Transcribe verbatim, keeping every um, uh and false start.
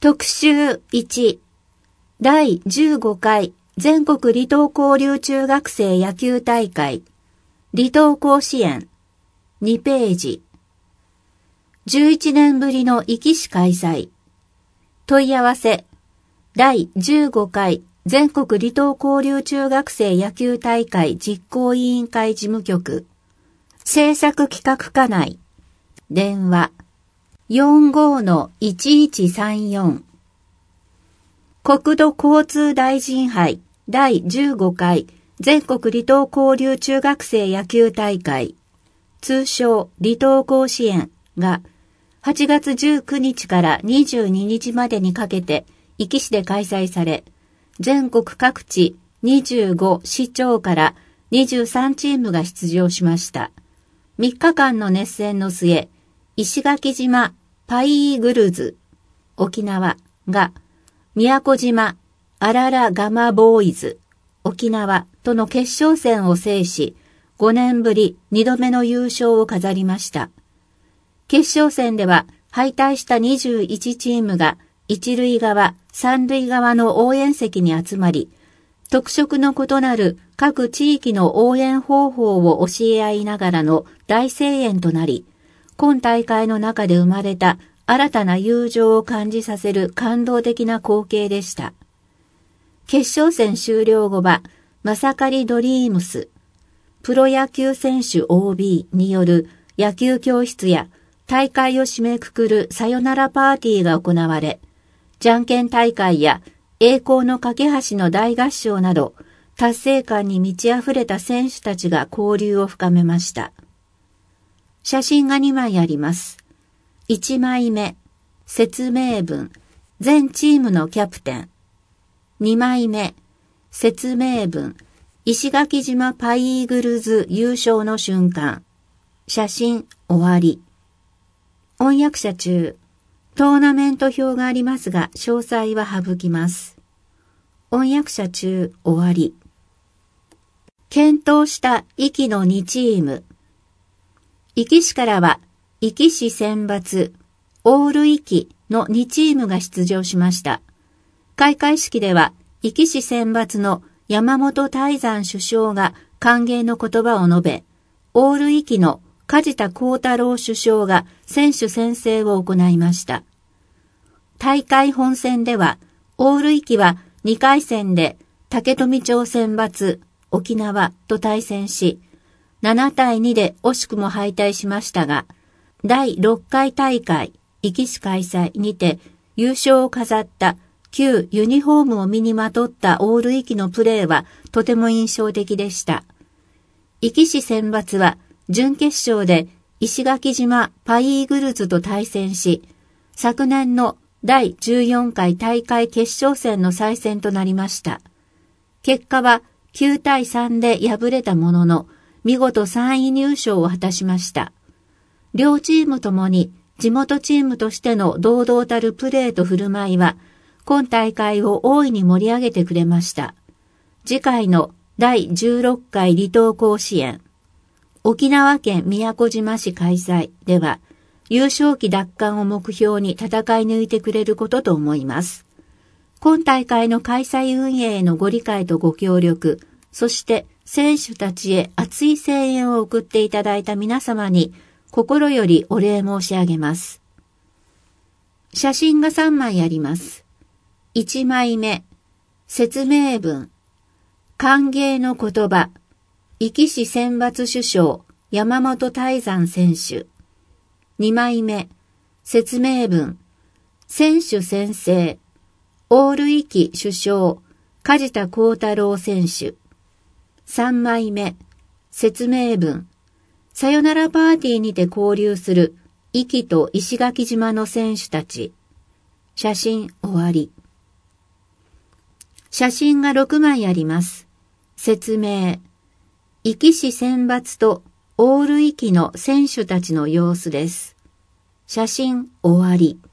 特集いちだいじゅうごかい全国離島交流中学生野球大会離島甲子園にページじゅういちねんぶりの壱岐市開催問い合わせだいじゅうごかい全国離島交流中学生野球大会実行委員会事務局制作企画課内電話 よんごーいちいちさんよん 国土交通大臣杯だいじゅうごかい全国離島交流中学生野球大会通称離島甲子園がはちがつじゅうくにちからにじゅうににちまでにかけて壱岐市で開催され、全国各地にじゅうご市町からにじゅうさんチームが出場しました。みっかかんの熱戦の末、石垣島パイイーグルズ沖縄が宮古島アララガマボーイズ沖縄との決勝戦を制し、ごねんぶりにどめの優勝を飾りました。決勝戦では敗退したにじゅういちチームが一塁側、三塁側の応援席に集まり、特色の異なる各地域の応援方法を教え合いながらの大声援となり、今大会の中で生まれた新たな友情を感じさせる感動的な光景でした。決勝戦終了後は、マサカリドリームス、プロ野球選手 オービー による野球教室や大会を締めくくるさよならパーティーが行われ、じゃんけん大会や栄光の架け橋の大合唱など、達成感に満ち溢れた選手たちが交流を深めました。写真がにまいあります。いちまいめ、説明文、全チームのキャプテン。にまいめ、説明文、石垣島パイイーグルズ優勝の瞬間。写真終わり。翻訳者中、トーナメント表がありますが、詳細は省きます。翻訳者中終わり。検討した壱岐のにチーム。壱岐市からは、壱岐市選抜、オール壱岐のにチームが出場しました。開会式では、壱岐市選抜の山本泰山首相が歓迎の言葉を述べ、オール壱岐の梶田幸太郎首相が選手宣誓を行いました。大会本戦では、オール壱岐はにかい戦で竹富町選抜沖縄と対戦し、ななたいにで惜しくも敗退しましたが、だいろっかい大会壱岐市開催にて優勝を飾った旧ユニフォームを身にまとったオール壱岐のプレーはとても印象的でした。壱岐市選抜は準決勝で石垣島パイイーグルズと対戦し、昨年のだいじゅうよんかい大会決勝戦の再戦となりました。結果はきゅうたいさんで敗れたものの、見事さんい入賞を果たしました。両チームともに地元チームとしての堂々たるプレーと振る舞いは、今大会を大いに盛り上げてくれました。次回のだいじゅうろっかい離島甲子園、沖縄県宮古島市開催では、優勝旗奪還を目標に戦い抜いてくれることと思います。今大会の開催運営へのご理解とご協力、そして選手たちへ熱い声援を送っていただいた皆様に心よりお礼申し上げます。写真がさんまいあります。いちまいめ、説明文、歓迎の言葉、壱岐市選抜主将山本泰山選手。にまいめ、説明文、選手宣誓、オール壱岐主将梶田幸太郎選手。さんまいめ、説明文、さよならパーティーにて交流する壱岐と石垣島の選手たち。写真終わり。写真がろくまいあります。説明。壱岐市選抜とオール壱岐の選手たちの様子です。写真終わり。